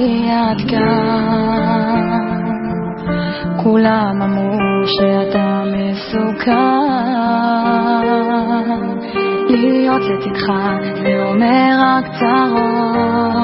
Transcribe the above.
לי עד כאן. כולם אמרו שאתה מסוכן, להיות לצדך זה אומר רק צרות.